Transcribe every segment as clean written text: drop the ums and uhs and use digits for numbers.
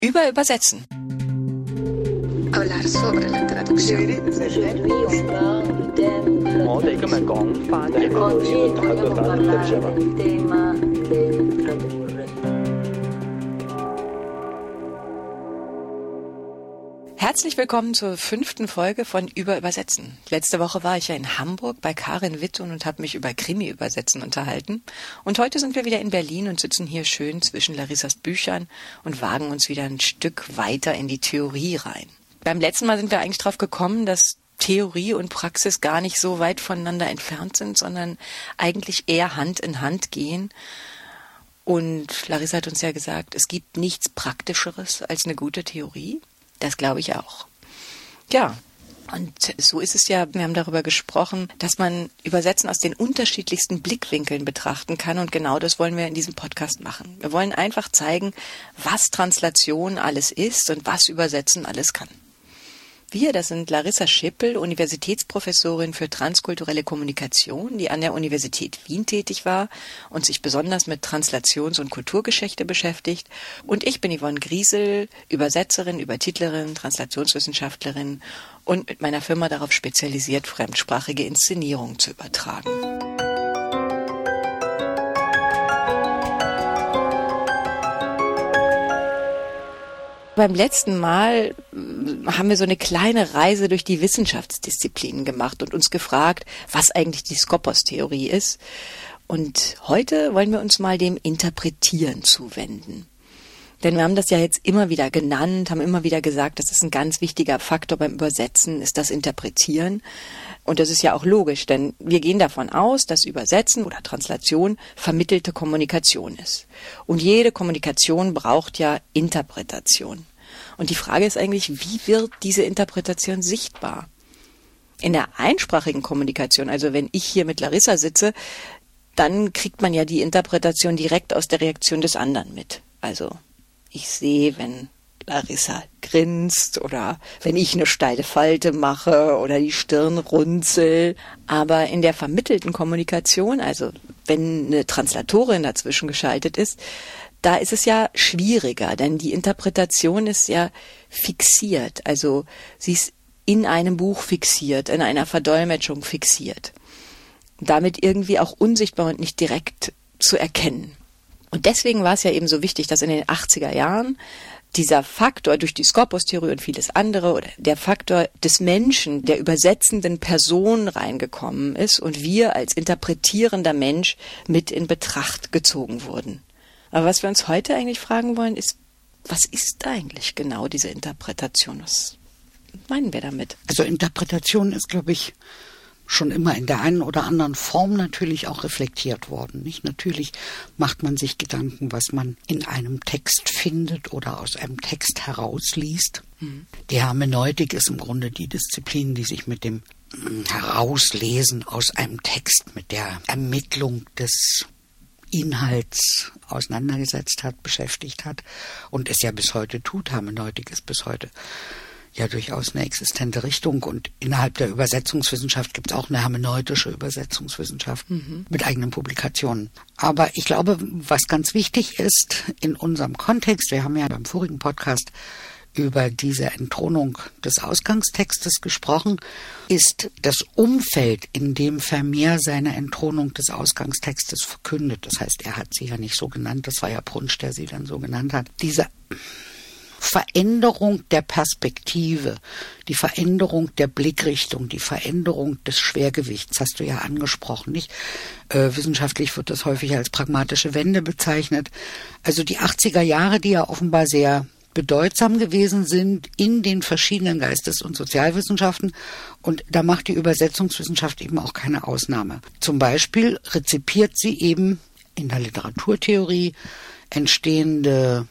Übersetzen. Hablar sobre la traducción. Herzlich willkommen zur 5. Folge von Übersetzen. Letzte Woche war ich ja in Hamburg bei Karin Wittun und habe mich über Krimi-Übersetzen unterhalten. Und heute sind wir wieder in Berlin und sitzen hier schön zwischen Larissas Büchern und wagen uns wieder ein Stück weiter in die Theorie rein. Beim letzten Mal sind wir eigentlich drauf gekommen, dass Theorie und Praxis gar nicht so weit voneinander entfernt sind, sondern eigentlich eher Hand in Hand gehen. Und Larissa hat uns ja gesagt, es gibt nichts Praktischeres als eine gute Theorie. Das glaube ich auch. Ja, und so ist es ja, wir haben darüber gesprochen, dass man Übersetzen aus den unterschiedlichsten Blickwinkeln betrachten kann und genau das wollen wir in diesem Podcast machen. Wir wollen einfach zeigen, was Translation alles ist und was Übersetzen alles kann. Wir, das sind Larissa Schippel, Universitätsprofessorin für transkulturelle Kommunikation, die an der Universität Wien tätig war und sich besonders mit Translations- und Kulturgeschichte beschäftigt. Und ich bin Yvonne Griesel, Übersetzerin, Übertitlerin, Translationswissenschaftlerin und mit meiner Firma darauf spezialisiert, fremdsprachige Inszenierungen zu übertragen. Beim letzten Mal haben wir so eine kleine Reise durch die Wissenschaftsdisziplinen gemacht und uns gefragt, was eigentlich die Skopos-Theorie ist. Und heute wollen wir uns mal dem Interpretieren zuwenden. Denn wir haben das ja jetzt immer wieder genannt, haben immer wieder gesagt, das ist ein ganz wichtiger Faktor beim Übersetzen, ist das Interpretieren. Und das ist ja auch logisch, denn wir gehen davon aus, dass Übersetzen oder Translation vermittelte Kommunikation ist. Und jede Kommunikation braucht ja Interpretation. Und die Frage ist eigentlich, wie wird diese Interpretation sichtbar? In der einsprachigen Kommunikation, also wenn ich hier mit Larissa sitze, dann kriegt man ja die Interpretation direkt aus der Reaktion des anderen mit. Also ich sehe, wenn Larissa grinst oder wenn ich eine steile Falte mache oder die Stirn runzel. Aber in der vermittelten Kommunikation, also wenn eine Translatorin dazwischen geschaltet ist, da ist es ja schwieriger, denn die Interpretation ist ja fixiert. Also sie ist in einem Buch fixiert, in einer Verdolmetschung fixiert. Damit irgendwie auch unsichtbar und nicht direkt zu erkennen. Und deswegen war es ja eben so wichtig, dass in den 80er Jahren dieser Faktor durch die Skopos-Theorie und vieles andere oder der Faktor des Menschen, der übersetzenden Person reingekommen ist und wir als interpretierender Mensch mit in Betracht gezogen wurden. Aber was wir uns heute eigentlich fragen wollen, ist, was ist eigentlich genau diese Interpretation? Was meinen wir damit? Also Interpretation ist, glaube ich, schon immer in der einen oder anderen Form natürlich auch reflektiert worden. Nicht? Natürlich macht man sich Gedanken, was man in einem Text findet oder aus einem Text herausliest. Die Hermeneutik ist im Grunde die Disziplin, die sich mit dem Herauslesen aus einem Text, mit der Ermittlung des Inhalts auseinandergesetzt hat, beschäftigt hat und es ja bis heute tut. Hermeneutik ist bis heute ja durchaus eine existente Richtung und innerhalb der Übersetzungswissenschaft gibt es auch eine hermeneutische Übersetzungswissenschaft mit eigenen Publikationen. Aber ich glaube, was ganz wichtig ist in unserem Kontext, wir haben ja beim vorigen Podcast über diese Entthronung des Ausgangstextes gesprochen, ist das Umfeld, in dem Vermeer seine Entthronung des Ausgangstextes verkündet. Das heißt, er hat sie ja nicht so genannt, das war ja Brunsch, der sie dann so genannt hat. Diese Veränderung der Perspektive, die Veränderung der Blickrichtung, die Veränderung des Schwergewichts, hast du ja angesprochen, nicht? Wissenschaftlich wird das häufig als pragmatische Wende bezeichnet. Also die 80er Jahre, die ja offenbar sehr bedeutsam gewesen sind in den verschiedenen Geistes- und Sozialwissenschaften. Und da macht die Übersetzungswissenschaft eben auch keine Ausnahme. Zum Beispiel rezipiert sie eben in der Literaturtheorie entstehende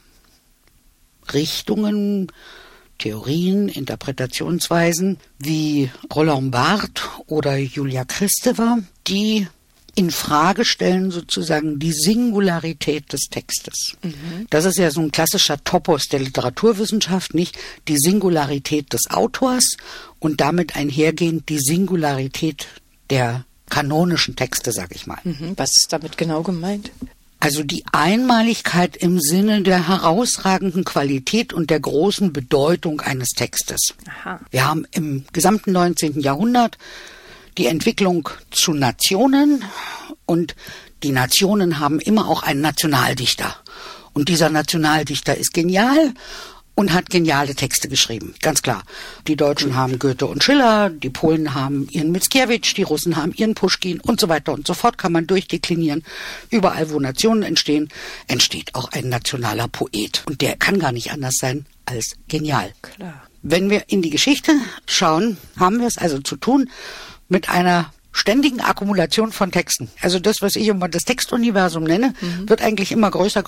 Richtungen, Theorien, Interpretationsweisen wie Roland Barthes oder Julia Kristeva, die in Frage stellen sozusagen die Singularität des Textes. Das ist ja so ein klassischer Topos der Literaturwissenschaft, nicht? Die Singularität des Autors und damit einhergehend die Singularität der kanonischen Texte, sag ich mal. Was ist damit genau gemeint? Also die Einmaligkeit im Sinne der herausragenden Qualität und der großen Bedeutung eines Textes. Aha. Wir haben im gesamten 19. Jahrhundert die Entwicklung zu Nationen und die Nationen haben immer auch einen Nationaldichter. Und dieser Nationaldichter ist genial und hat geniale Texte geschrieben, ganz klar. Die Deutschen haben Goethe und Schiller, die Polen haben ihren Mickiewicz, die Russen haben ihren Puschkin und so weiter und so fort, kann man durchdeklinieren. Überall, wo Nationen entstehen, entsteht auch ein nationaler Poet. Und der kann gar nicht anders sein als genial. Klar. Wenn wir in die Geschichte schauen, haben wir es also zu tun mit einer ständigen Akkumulation von Texten. Also das, was ich immer das Textuniversum nenne, wird eigentlich immer größer.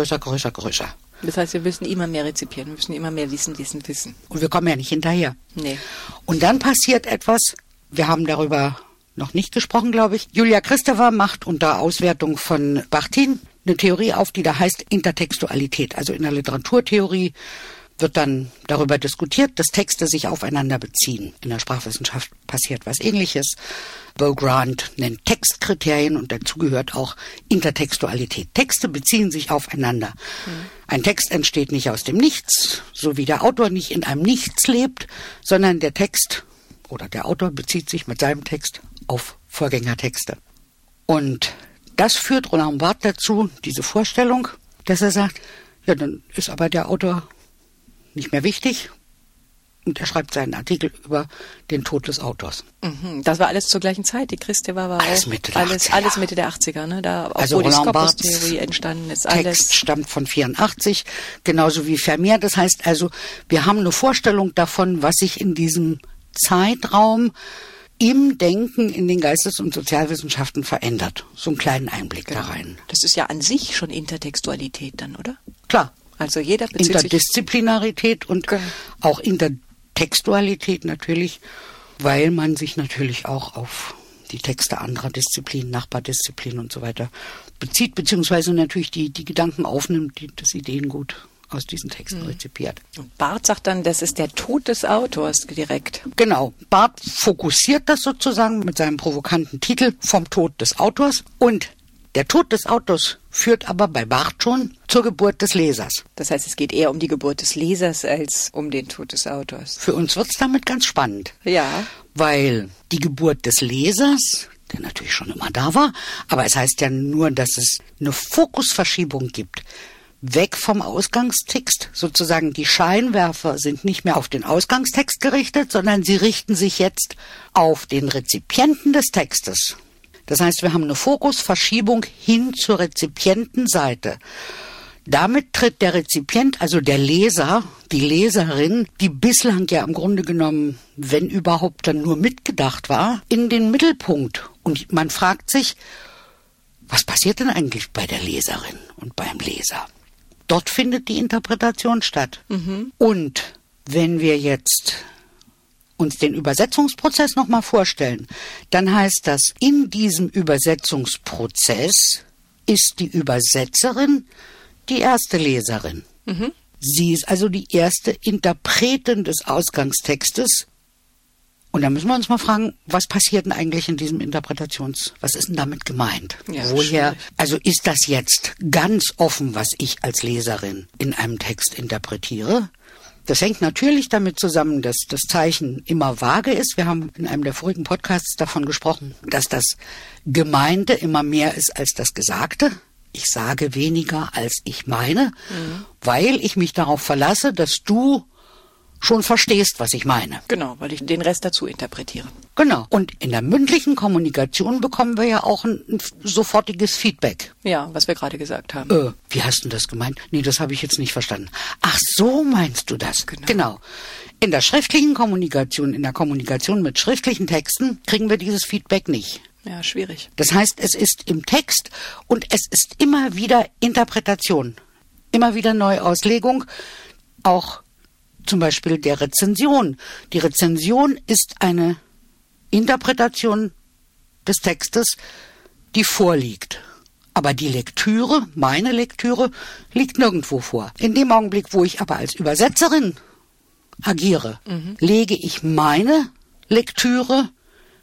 Das heißt, wir müssen immer mehr rezipieren, wir müssen immer mehr wissen. Und wir kommen ja nicht hinterher. Nee. Und dann passiert etwas, wir haben darüber noch nicht gesprochen, glaube ich. Julia Kristeva macht unter Auswertung von Bachtin eine Theorie auf, die da heißt Intertextualität. Also in der Literaturtheorie wird dann darüber diskutiert, dass Texte sich aufeinander beziehen. In der Sprachwissenschaft passiert was Ähnliches. Bo Grant nennt Textkriterien und dazu gehört auch Intertextualität. Texte beziehen sich aufeinander. Ein Text entsteht nicht aus dem Nichts, so wie der Autor nicht in einem Nichts lebt, sondern der Text oder der Autor bezieht sich mit seinem Text auf Vorgängertexte. Und das führt Roland Barthes dazu, diese Vorstellung, dass er sagt, ja, dann ist aber der Autor nicht mehr wichtig. Und er schreibt seinen Artikel über den Tod des Autors. Das war alles zur gleichen Zeit. Die Kristeva war alles auch Mitte der 80er. Alles Mitte der 80er, ne? Da auch also wo die Roland Skopos-Theorie entstanden ist. Alles. Text stammt von 84, genauso wie Vermeer. Das heißt also, wir haben eine Vorstellung davon, was sich in diesem Zeitraum im Denken in den Geistes- und Sozialwissenschaften verändert. So einen kleinen Einblick da rein. Das ist ja an sich schon Intertextualität dann, oder? Klar. Also jeder bezieht sich... Interdisziplinarität und auch Intertextualität natürlich, weil man sich natürlich auch auf die Texte anderer Disziplinen, Nachbardisziplinen und so weiter bezieht, beziehungsweise natürlich die Gedanken aufnimmt, das Ideengut aus diesen Texten rezipiert. Und Barth sagt dann, das ist der Tod des Autors direkt. Genau. Barth fokussiert das sozusagen mit seinem provokanten Titel vom Tod des Autors. Und der Tod des Autors führt aber bei Barth schon zur Geburt des Lesers. Das heißt, es geht eher um die Geburt des Lesers als um den Tod des Autors. Für uns wird's damit ganz spannend. Ja. Weil die Geburt des Lesers, der natürlich schon immer da war, aber es heißt ja nur, dass es eine Fokusverschiebung gibt. Weg vom Ausgangstext, sozusagen die Scheinwerfer sind nicht mehr auf den Ausgangstext gerichtet, sondern sie richten sich jetzt auf den Rezipienten des Textes. Das heißt, wir haben eine Fokusverschiebung hin zur Rezipientenseite. Damit tritt der Rezipient, also der Leser, die Leserin, die bislang ja im Grunde genommen, wenn überhaupt, dann nur mitgedacht war, in den Mittelpunkt. Und man fragt sich, was passiert denn eigentlich bei der Leserin und beim Leser? Dort findet die Interpretation statt. Und wenn wir jetzt uns den Übersetzungsprozess nochmal vorstellen, dann heißt das, in diesem Übersetzungsprozess ist die Übersetzerin die erste Leserin. Sie ist also die erste Interpretin des Ausgangstextes. Und da müssen wir uns mal fragen, was passiert denn eigentlich in diesem was ist denn damit gemeint? Ja, woher, schwierig. also ist das jetzt ganz offen, was ich als Leserin in einem Text interpretiere? Das hängt natürlich damit zusammen, dass das Zeichen immer vage ist. Wir haben in einem der vorigen Podcasts davon gesprochen, dass das Gemeinte immer mehr ist als das Gesagte. Ich sage weniger, als ich meine, weil ich mich darauf verlasse, dass du schon verstehst, was ich meine. Genau, weil ich den Rest dazu interpretiere. Genau. Und in der mündlichen Kommunikation bekommen wir ja auch ein sofortiges Feedback. Ja, was wir gerade gesagt haben. Wie hast du das gemeint? Nee, das habe ich jetzt nicht verstanden. Ach, so meinst du das? Genau. In der schriftlichen Kommunikation, in der Kommunikation mit schriftlichen Texten kriegen wir dieses Feedback nicht. Ja, schwierig. Das heißt, es ist im Text und es ist immer wieder Interpretation. Immer wieder Neuauslegung. Auch zum Beispiel der Rezension. Die Rezension ist eine Interpretation des Textes, die vorliegt. Aber die Lektüre, meine Lektüre, liegt nirgendwo vor. In dem Augenblick, wo ich aber als Übersetzerin agiere, lege ich meine Lektüre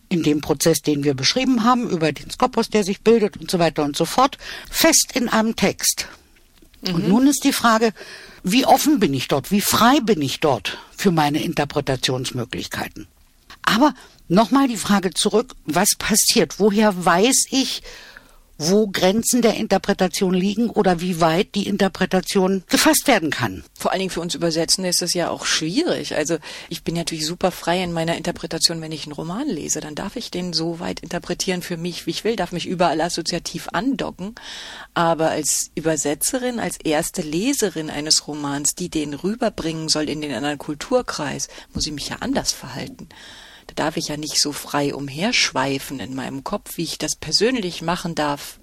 in dem Prozess, den wir beschrieben haben, über den Skopos, der sich bildet und so weiter und so fort, fest in einem Text. Und nun ist die Frage, wie offen bin ich dort, wie frei bin ich dort für meine Interpretationsmöglichkeiten? Aber nochmal die Frage zurück, was passiert? Woher weiß ich, wo Grenzen der Interpretation liegen oder wie weit die Interpretation gefasst werden kann? Vor allen Dingen für uns Übersetzende ist das ja auch schwierig. Also ich bin natürlich super frei in meiner Interpretation, wenn ich einen Roman lese. Dann darf ich den so weit interpretieren für mich, wie ich will, darf mich überall assoziativ andocken. Aber als Übersetzerin, als erste Leserin eines Romans, die den rüberbringen soll in den anderen Kulturkreis, muss ich mich ja anders verhalten. Da darf ich ja nicht so frei umherschweifen in meinem Kopf, wie ich das persönlich machen darf,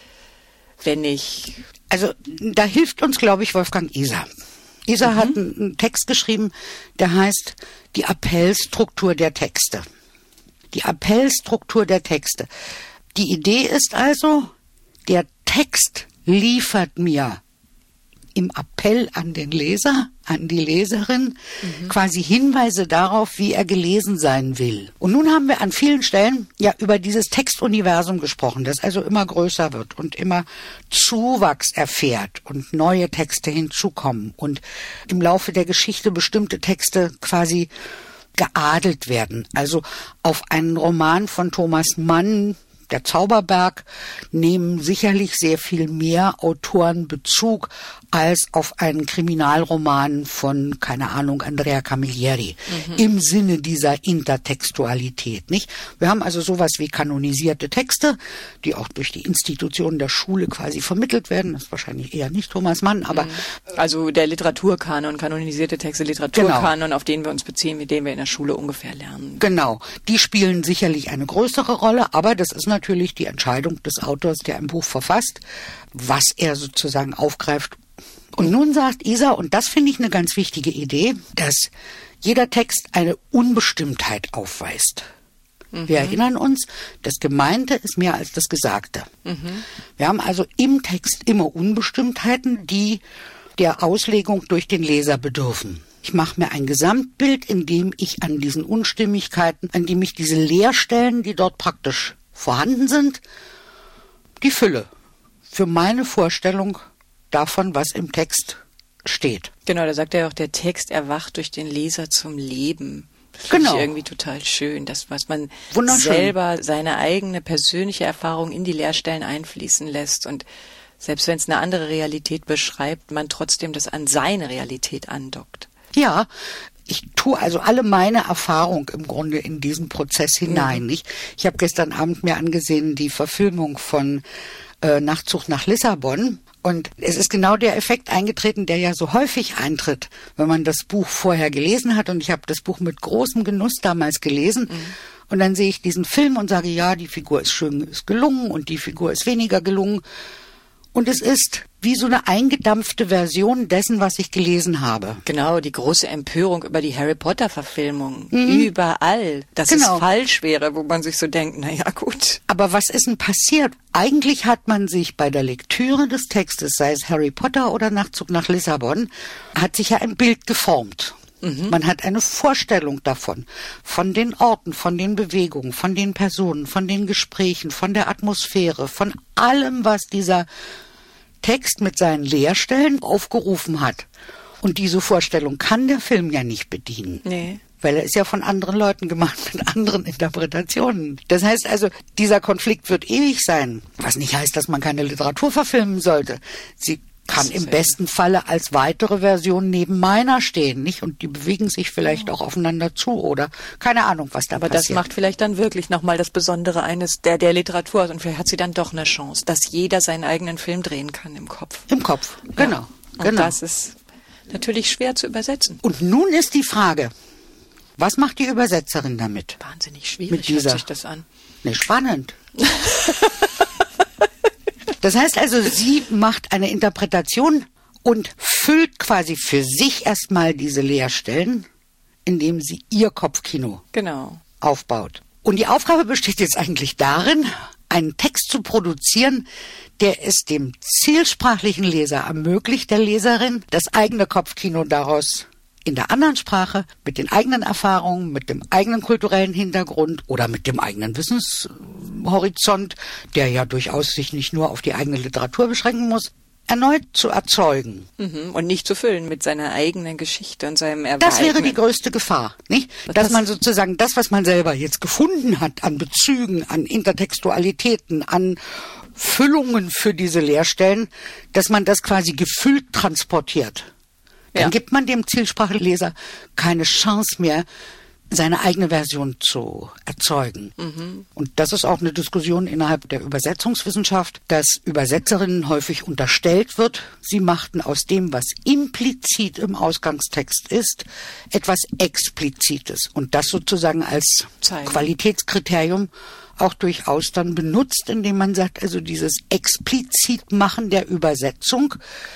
wenn ich... Also da hilft uns, glaube ich, Wolfgang Iser. Iser hat einen Text geschrieben, der heißt Die Appellstruktur der Texte. Die Appellstruktur der Texte. Die Idee ist also, der Text liefert mir im Appell an den Leser, an die Leserin, quasi Hinweise darauf, wie er gelesen sein will. Und nun haben wir an vielen Stellen ja über dieses Textuniversum gesprochen, das also immer größer wird und immer Zuwachs erfährt und neue Texte hinzukommen und im Laufe der Geschichte bestimmte Texte quasi geadelt werden. Also auf einen Roman von Thomas Mann, Der Zauberberg, nehmen sicherlich sehr viel mehr Autoren Bezug als auf einen Kriminalroman von, keine Ahnung, Andrea Camilleri. Im Sinne dieser Intertextualität, nicht? Wir haben also sowas wie kanonisierte Texte, die auch durch die Institutionen der Schule quasi vermittelt werden. Das ist wahrscheinlich eher nicht Thomas Mann, aber... Also der Literaturkanon, kanonisierte Texte, Literaturkanon, auf den wir uns beziehen, mit dem wir in der Schule ungefähr lernen. Genau. Die spielen sicherlich eine größere Rolle, aber das ist natürlich die Entscheidung des Autors, der ein Buch verfasst, was er sozusagen aufgreift. Und nun sagt Iser, und das finde ich eine ganz wichtige Idee, dass jeder Text eine Unbestimmtheit aufweist. Wir erinnern uns, das Gemeinte ist mehr als das Gesagte. Wir haben also im Text immer Unbestimmtheiten, die der Auslegung durch den Leser bedürfen. Ich mache mir ein Gesamtbild, in dem ich an diesen Unstimmigkeiten, an dem ich diese Leerstellen, die dort praktisch vorhanden sind, die Fülle für meine Vorstellung davon, was im Text steht. Genau, da sagt er ja auch, der Text erwacht durch den Leser zum Leben. Das finde ich irgendwie total schön, das, was man selber seine eigene persönliche Erfahrung in die Leerstellen einfließen lässt und selbst wenn es eine andere Realität beschreibt, man trotzdem das an seine Realität andockt. Ja, ich tue also alle meine Erfahrung im Grunde in diesen Prozess hinein. Nicht? Ich habe gestern Abend mir angesehen die Verfilmung von Nachtzug nach Lissabon. Und es ist genau der Effekt eingetreten, der ja so häufig eintritt, wenn man das Buch vorher gelesen hat. Und ich habe das Buch mit großem Genuss damals gelesen. Und dann sehe ich diesen Film und sage, ja, die Figur ist schön, ist gelungen und die Figur ist weniger gelungen. Und es ist wie so eine eingedampfte Version dessen, was ich gelesen habe. Genau, die große Empörung über die Harry Potter-Verfilmung. Überall. Dass es falsch wäre, wo man sich so denkt, na ja, gut. Aber was ist denn passiert? Eigentlich hat man sich bei der Lektüre des Textes, sei es Harry Potter oder Nachtzug nach Lissabon, hat sich ja ein Bild geformt. Man hat eine Vorstellung davon, von den Orten, von den Bewegungen, von den Personen, von den Gesprächen, von der Atmosphäre, von allem, was dieser Text mit seinen Leerstellen aufgerufen hat. Und diese Vorstellung kann der Film ja nicht bedienen. Nee. Weil er ist ja von anderen Leuten gemacht, mit anderen Interpretationen. Das heißt also, dieser Konflikt wird ewig sein. Was nicht heißt, dass man keine Literatur verfilmen sollte. Sie kann im besten Falle als weitere Version neben meiner stehen, nicht? Und die bewegen sich vielleicht auch aufeinander zu oder keine Ahnung, was da passiert. Aber das macht vielleicht dann wirklich nochmal das Besondere eines der Literatur aus und vielleicht hat sie dann doch eine Chance, dass jeder seinen eigenen Film drehen kann im Kopf. Im Kopf, genau. Ja. Und das ist natürlich schwer zu übersetzen. Und nun ist die Frage, was macht die Übersetzerin damit? Wahnsinnig schwierig hört sich das an. Ne, spannend. Das heißt also, sie macht eine Interpretation und füllt quasi für sich erstmal diese Leerstellen, indem sie ihr Kopfkino aufbaut. Und die Aufgabe besteht jetzt eigentlich darin, einen Text zu produzieren, der es dem zielsprachlichen Leser ermöglicht, der Leserin, das eigene Kopfkino daraus in der anderen Sprache, mit den eigenen Erfahrungen, mit dem eigenen kulturellen Hintergrund oder mit dem eigenen Wissenshorizont, der ja durchaus sich nicht nur auf die eigene Literatur beschränken muss, erneut zu erzeugen. Und nicht zu füllen mit seiner eigenen Geschichte und seinem Erweitern. Das wäre die größte Gefahr, nicht? Dass man sozusagen das, was man selber jetzt gefunden hat, an Bezügen, an Intertextualitäten, an Füllungen für diese Leerstellen, dass man das quasi gefüllt transportiert. Dann gibt man dem Zielsprachleser keine Chance mehr, seine eigene Version zu erzeugen. Und das ist auch eine Diskussion innerhalb der Übersetzungswissenschaft, dass Übersetzerinnen häufig unterstellt wird, sie machten aus dem, was implizit im Ausgangstext ist, etwas Explizites. Und das sozusagen als Qualitätskriterium auch durchaus dann benutzt, indem man sagt, also dieses Explizitmachen der Übersetzung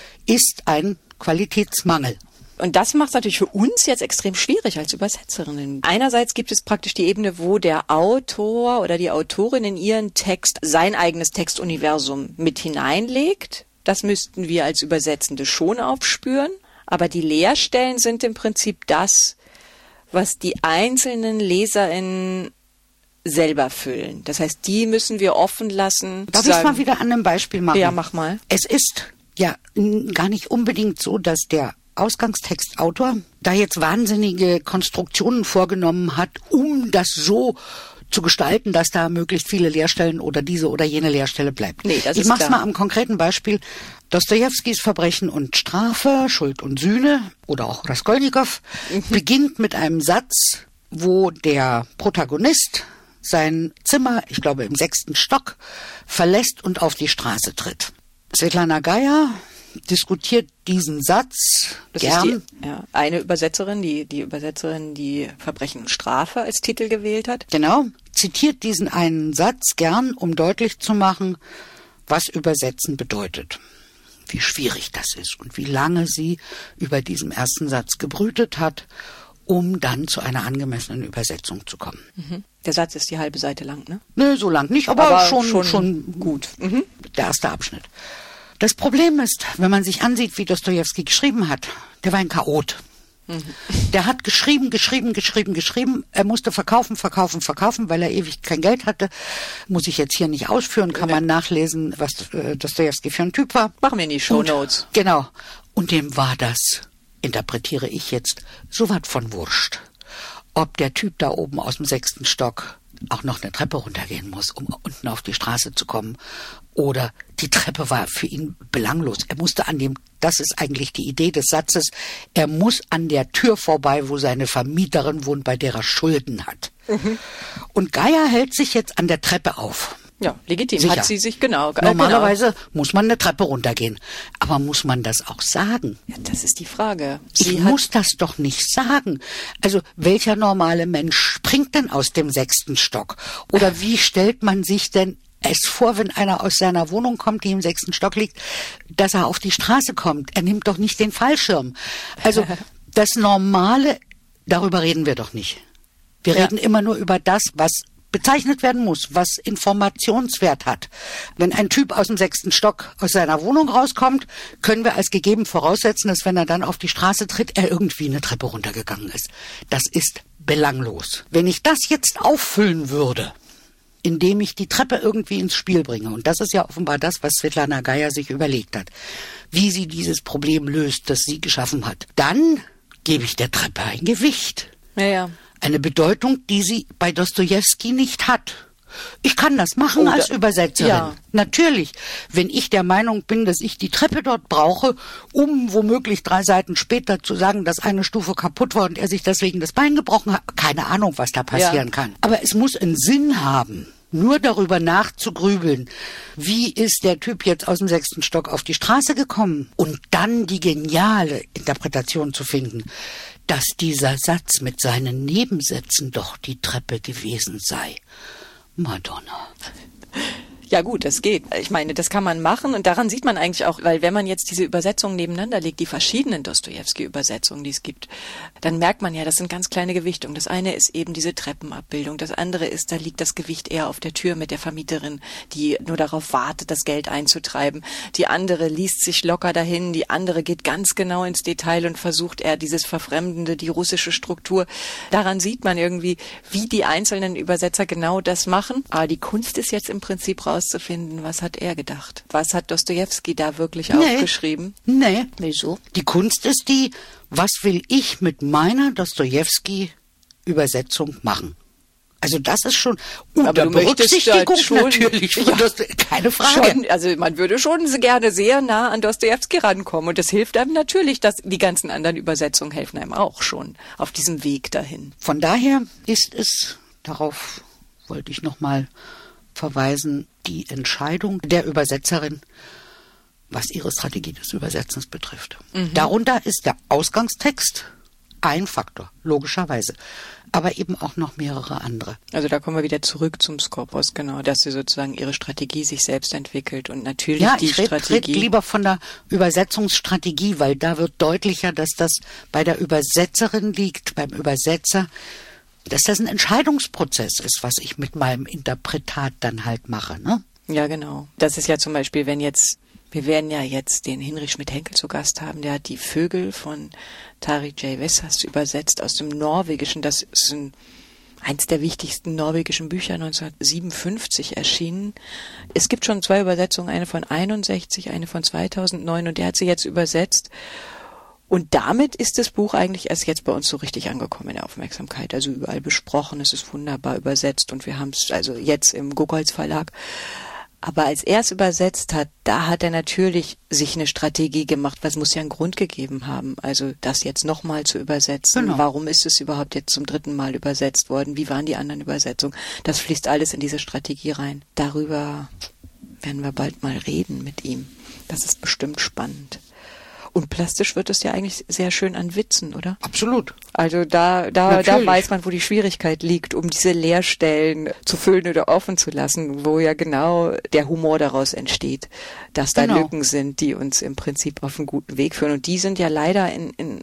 ist ein Qualitätsmangel. Und das macht es natürlich für uns jetzt extrem schwierig als Übersetzerinnen. Einerseits gibt es praktisch die Ebene, wo der Autor oder die Autorin in ihren Text sein eigenes Textuniversum mit hineinlegt. Das müssten wir als Übersetzende schon aufspüren. Aber die Leerstellen sind im Prinzip das, was die einzelnen LeserInnen selber füllen. Das heißt, die müssen wir offen lassen. Darf ich es mal wieder an einem Beispiel machen? Ja, mach mal. Es ist ja gar nicht unbedingt so, dass der Ausgangstextautor da jetzt wahnsinnige Konstruktionen vorgenommen hat, um das so zu gestalten, dass da möglichst viele Leerstellen oder diese oder jene Leerstelle bleibt. Nee, das ich ist mach's klar. mal am konkreten Beispiel. Dostojewskis Verbrechen und Strafe, Schuld und Sühne oder auch Raskolnikow beginnt mit einem Satz, wo der Protagonist sein Zimmer, ich glaube im 6. Stock, verlässt und auf die Straße tritt. Svetlana Gaja diskutiert diesen Satz gern. Eine Übersetzerin, die Übersetzerin, die Verbrechen und Strafe als Titel gewählt hat. Genau, zitiert diesen einen Satz gern, um deutlich zu machen, was Übersetzen bedeutet. Wie schwierig das ist und wie lange sie über diesen ersten Satz gebrütet hat, um dann zu einer angemessenen Übersetzung zu kommen. Der Satz ist die halbe Seite lang, ne? Nö, so lang nicht, aber schon gut. Der erste Abschnitt. Das Problem ist, wenn man sich ansieht, wie Dostojewski geschrieben hat, der war ein Chaot. Der hat geschrieben. Er musste verkaufen, weil er ewig kein Geld hatte. Muss ich jetzt hier nicht ausführen, kann man nachlesen, was Dostojewski für ein Typ war. Machen wir in die Shownotes. Genau. Und dem war das, interpretiere ich jetzt, so was von wurscht. Ob der Typ da oben aus dem 6. Stock auch noch eine Treppe runtergehen muss, um unten auf die Straße zu kommen. Oder die Treppe war für ihn belanglos. Er musste das ist eigentlich die Idee des Satzes, er muss an der Tür vorbei, wo seine Vermieterin wohnt, bei der er Schulden hat. Und Gaja hält sich jetzt an der Treppe auf. Ja, legitim. Sicher. Hat sie sich, genau. Normalerweise muss man eine Treppe runtergehen. Aber muss man das auch sagen? Ja, das ist die Frage. Ich muss das doch nicht sagen. Also, welcher normale Mensch springt denn aus dem 6. Stock? Oder wie stellt man sich denn es vor, wenn einer aus seiner Wohnung kommt, die im 6. Stock liegt, dass er auf die Straße kommt? Er nimmt doch nicht den Fallschirm. Also, das Normale, darüber reden wir doch nicht. Wir reden immer nur über das, was bezeichnet werden muss, was Informationswert hat. Wenn ein Typ aus dem 6. Stock aus seiner Wohnung rauskommt, können wir als gegeben voraussetzen, dass wenn er dann auf die Straße tritt, er irgendwie eine Treppe runtergegangen ist. Das ist belanglos. Wenn ich das jetzt auffüllen würde, indem ich die Treppe irgendwie ins Spiel bringe, und das ist ja offenbar das, was Svetlana Gaja sich überlegt hat, wie sie dieses Problem löst, das sie geschaffen hat, dann gebe ich der Treppe ein Gewicht. Ja. Eine Bedeutung, die sie bei Dostojewski nicht hat. Ich kann das machen als Übersetzerin. Ja. Natürlich, wenn ich der Meinung bin, dass ich die Treppe dort brauche, um womöglich 3 Seiten später zu sagen, dass eine Stufe kaputt war und er sich deswegen das Bein gebrochen hat. Keine Ahnung, was da passieren kann. Aber es muss einen Sinn haben. Nur darüber nachzugrübeln, wie ist der Typ jetzt aus dem 6. Stock auf die Straße gekommen und dann die geniale Interpretation zu finden, dass dieser Satz mit seinen Nebensätzen doch die Treppe gewesen sei. Madonna. Ja gut, das geht. Ich meine, das kann man machen und daran sieht man eigentlich auch, weil wenn man jetzt diese Übersetzungen nebeneinander legt, die verschiedenen Dostojewski-Übersetzungen, die es gibt, dann merkt man ja, das sind ganz kleine Gewichtungen. Das eine ist eben diese Treppenabbildung, das andere ist, da liegt das Gewicht eher auf der Tür mit der Vermieterin, die nur darauf wartet, das Geld einzutreiben. Die andere liest sich locker dahin, die andere geht ganz genau ins Detail und versucht eher dieses Verfremdende, die russische Struktur. Daran sieht man irgendwie, wie die einzelnen Übersetzer genau das machen. Aber die Kunst ist jetzt im Prinzip rauszufinden, was hat er gedacht? Was hat Dostojewski da wirklich aufgeschrieben? Nee. Wieso? Die Kunst ist was will ich mit meiner Dostojewski-Übersetzung machen? Also das ist schon unter Berücksichtigung natürlich, keine Frage. Schon, also man würde schon gerne sehr nah an Dostojewski rankommen und das hilft einem natürlich, dass die ganzen anderen Übersetzungen helfen einem auch schon auf diesem Weg dahin. Von daher ist es, darauf wollte ich nochmal verweisen, die Entscheidung der Übersetzerin, was ihre Strategie des Übersetzens betrifft. Darunter ist der Ausgangstext ein Faktor, logischerweise, aber eben auch noch mehrere andere. Also da kommen wir wieder zurück zum Skopos, genau, dass sie sozusagen ihre Strategie sich selbst entwickelt und natürlich die Strategie. Ich rede lieber von der Übersetzungsstrategie, weil da wird deutlicher, dass das bei der Übersetzerin liegt, beim Übersetzer, dass das ein Entscheidungsprozess ist, was ich mit meinem Interpretat dann halt mache, ne? Ja, genau. Das ist ja zum Beispiel, wir werden ja jetzt den Hinrich Schmidt-Henkel zu Gast haben, der hat die Vögel von Tarik J. Vessas übersetzt aus dem Norwegischen. Das ist eins der wichtigsten norwegischen Bücher, 1957 erschienen. Es gibt schon 2 Übersetzungen, eine von 61, eine von 2009 und der hat sie jetzt übersetzt. Und damit ist das Buch eigentlich erst jetzt bei uns so richtig angekommen in der Aufmerksamkeit. Also überall besprochen, es ist wunderbar übersetzt und wir haben es also jetzt im Gogolz Verlag. Aber als er es übersetzt hat, da hat er natürlich sich eine Strategie gemacht, weil es muss ja einen Grund gegeben haben. Also das jetzt nochmal zu übersetzen. Genau. Warum ist es überhaupt jetzt zum 3. Mal übersetzt worden? Wie waren die anderen Übersetzungen? Das fließt alles in diese Strategie rein. Darüber werden wir bald mal reden mit ihm. Das ist bestimmt spannend. Und plastisch wird es ja eigentlich sehr schön an Witzen, oder? Absolut. Also da weiß man, wo die Schwierigkeit liegt, um diese Leerstellen zu füllen oder offen zu lassen, wo ja genau der Humor daraus entsteht, dass da Lücken sind, die uns im Prinzip auf einen guten Weg führen. Und die sind ja leider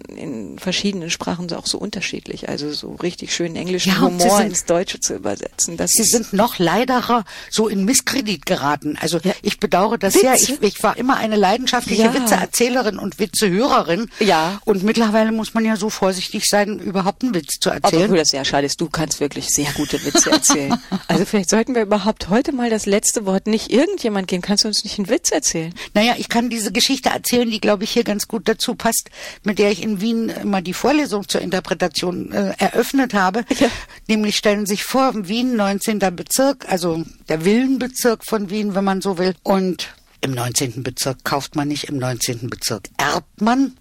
in verschiedenen Sprachen auch so unterschiedlich. Also so richtig schön englischen Humor ins Deutsche zu übersetzen. Sie sind noch leider so in Misskredit geraten. Also ich bedauere das sehr. Ich war immer eine leidenschaftliche Witzeerzählerin und Witzehörerin. Ja. Und mittlerweile muss man ja so vorsichtig sein, überhaupt einen Witz zu erzählen. Obwohl das sehr schade ist, du kannst wirklich sehr gute Witze erzählen. Also vielleicht sollten wir überhaupt heute mal das letzte Wort nicht irgendjemand geben. Kannst du uns nicht einen Witz erzählen? Naja, ich kann diese Geschichte erzählen, die, glaube ich, hier ganz gut dazu passt, mit der ich in Wien immer die Vorlesung zur Interpretation eröffnet habe. Ja. Nämlich stellen Sie sich vor, Wien, 19. Bezirk, also der Villenbezirk von Wien, wenn man so will. Und im 19. Bezirk kauft man nicht, im 19. Bezirk erbt man.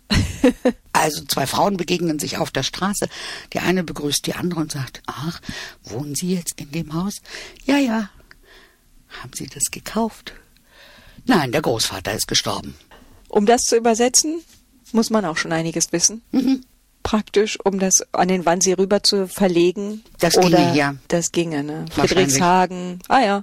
Also 2 Frauen begegnen sich auf der Straße. Die eine begrüßt die andere und sagt, ach, wohnen Sie jetzt in dem Haus? Ja, ja. Haben Sie das gekauft? Nein, der Großvater ist gestorben. Um das zu übersetzen, muss man auch schon einiges wissen. Praktisch, um das an den Wannsee rüber zu verlegen. Das ginge, ja. Das ginge, ne? Friedrichshagen.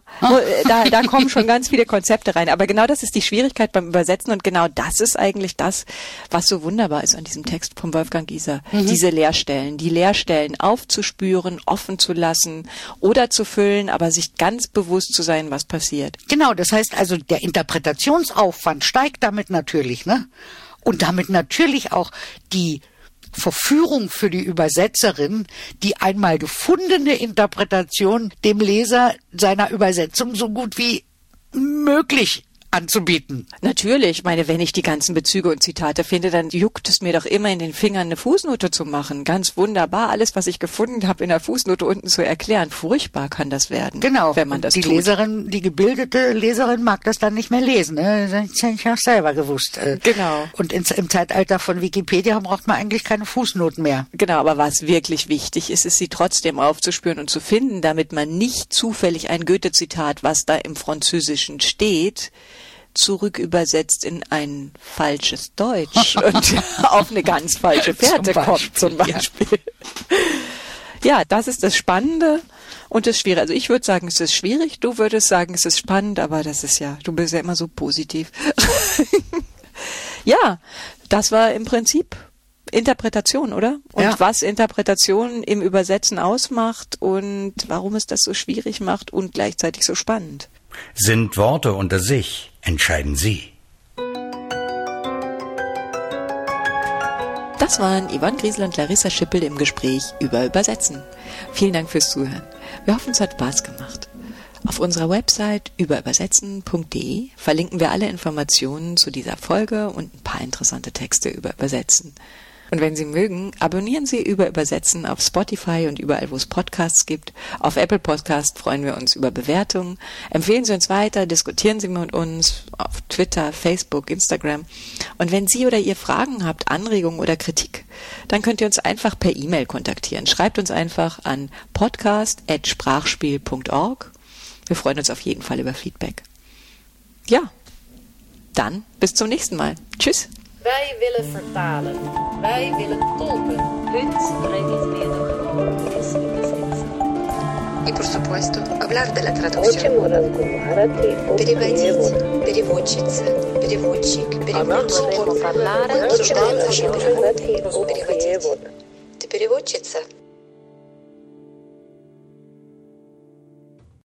Da kommen schon ganz viele Konzepte rein. Aber genau das ist die Schwierigkeit beim Übersetzen und genau das ist eigentlich das, was so wunderbar ist an diesem Text von Wolfgang Gieser. Diese Leerstellen. Die Leerstellen aufzuspüren, offen zu lassen oder zu füllen, aber sich ganz bewusst zu sein, was passiert. Genau, das heißt also, der Interpretationsaufwand steigt damit natürlich, ne? Und damit natürlich auch die Verführung für die Übersetzerin, die einmal gefundene Interpretation dem Leser seiner Übersetzung so gut wie möglich anzubieten. Natürlich, ich meine, wenn ich die ganzen Bezüge und Zitate finde, dann juckt es mir doch immer in den Fingern, eine Fußnote zu machen. Ganz wunderbar, alles, was ich gefunden habe, in der Fußnote unten zu erklären. Furchtbar kann das werden, genau, wenn man das tut. Die gebildete Leserin mag das dann nicht mehr lesen. Ne? Das habe ich auch selber gewusst. Genau. Und im Zeitalter von Wikipedia braucht man eigentlich keine Fußnoten mehr. Genau, aber was wirklich wichtig ist, ist sie trotzdem aufzuspüren und zu finden, damit man nicht zufällig ein Goethe-Zitat, was da im Französischen steht, zurückübersetzt in ein falsches Deutsch und auf eine ganz falsche Fährte kommt, zum Beispiel. Ja, das ist das Spannende. Und das ist schwierig. Also ich würde sagen, es ist schwierig. Du würdest sagen, es ist spannend, aber das ist ja, du bist ja immer so positiv. Ja, das war im Prinzip Interpretation, oder? Und Ja. was Interpretation im Übersetzen ausmacht und warum es das so schwierig macht und gleichzeitig so spannend. Sind Worte unter sich, entscheiden Sie. Das waren Yvonne Griesel und Larissa Schippel im Gespräch über Übersetzen. Vielen Dank fürs Zuhören. Wir hoffen, es hat Spaß gemacht. Auf unserer Website überübersetzen.de verlinken wir alle Informationen zu dieser Folge und ein paar interessante Texte über Übersetzen. Und wenn Sie mögen, abonnieren Sie über Übersetzen auf Spotify und überall, wo es Podcasts gibt. Auf Apple Podcast freuen wir uns über Bewertungen. Empfehlen Sie uns weiter, diskutieren Sie mit uns auf Twitter, Facebook, Instagram. Und wenn Sie oder ihr Fragen habt, Anregungen oder Kritik, dann könnt ihr uns einfach per E-Mail kontaktieren. Schreibt uns einfach an podcast@sprachspiel.org. Wir freuen uns auf jeden Fall über Feedback. Ja, dann bis zum nächsten Mal. Tschüss. Wij willen vertalen. Wij willen tolken. Het realizmedo. И, por supuesto, hablar de la traducción. Переводить, переводчица, переводчик, переводчик. Обсуждаем наши грамоты. Переводить. Ты переводчица?